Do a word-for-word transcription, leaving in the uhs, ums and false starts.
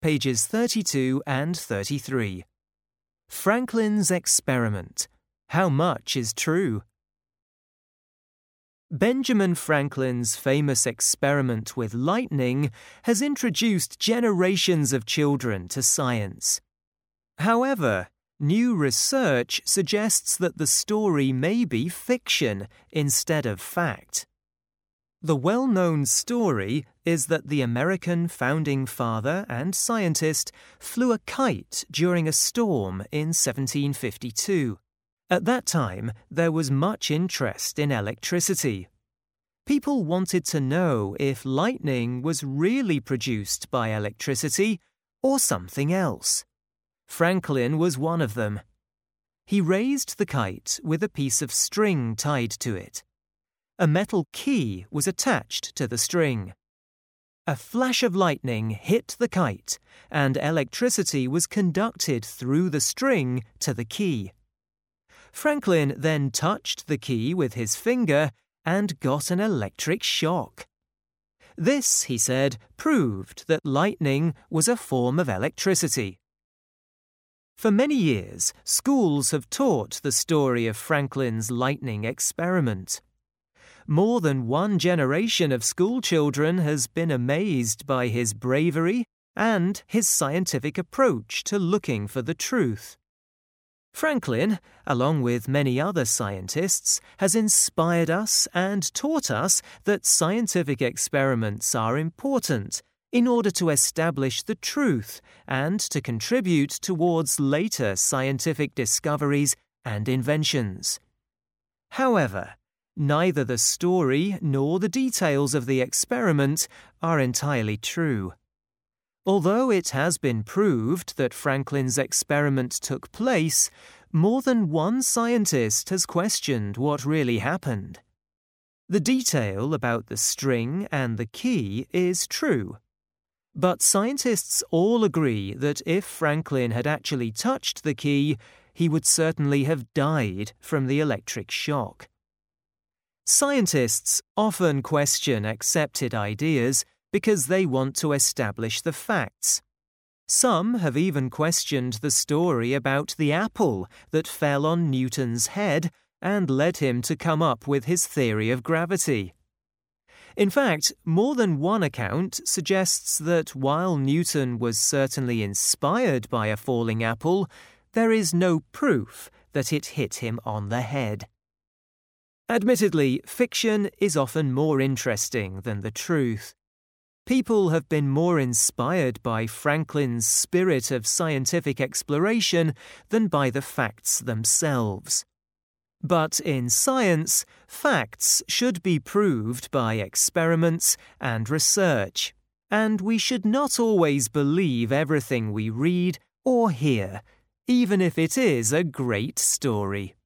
pages thirty-two and thirty-three. Franklin's experiment. How much is true? Benjamin Franklin's famous experiment with lightning has introduced generations of children to science. However, new research suggests that the story may be fiction instead of fact. The well-known story is that the American founding father and scientist flew a kite during a storm in seventeen fifty-two. At that time, there was much interest in electricity. People wanted to know if lightning was really produced by electricity or something else. Franklin was one of them. He raised the kite with a piece of string tied to it. A metal key was attached to the string. A flash of lightning hit the kite, and electricity was conducted through the string to the key. Franklin then touched the key with his finger and got an electric shock. This, he said, proved that lightning was a form of electricity. For many years, schools have taught the story of Franklin's lightning experiment. More than one generation of schoolchildren has been amazed by his bravery and his scientific approach to looking for the truth. Franklin, along with many other scientists, has inspired us and taught us that scientific experiments are important in order to establish the truth and to contribute towards later scientific discoveries and inventions. However, neither the story nor the details of the experiment are entirely true. Although it has been proved that Franklin's experiment took place, more than one scientist has questioned what really happened. The detail about the string and the key is true. But scientists all agree that if Franklin had actually touched the key, he would certainly have died from the electric shock. Scientists often question accepted ideas because they want to establish the facts. Some have even questioned the story about the apple that fell on Newton's head and led him to come up with his theory of gravity. In fact, more than one account suggests that while Newton was certainly inspired by a falling apple, there is no proof that it hit him on the head. Admittedly, fiction is often more interesting than the truth. People have been more inspired by Franklin's spirit of scientific exploration than by the facts themselves. But in science, facts should be proved by experiments and research, and we should not always believe everything we read or hear, even if it is a great story.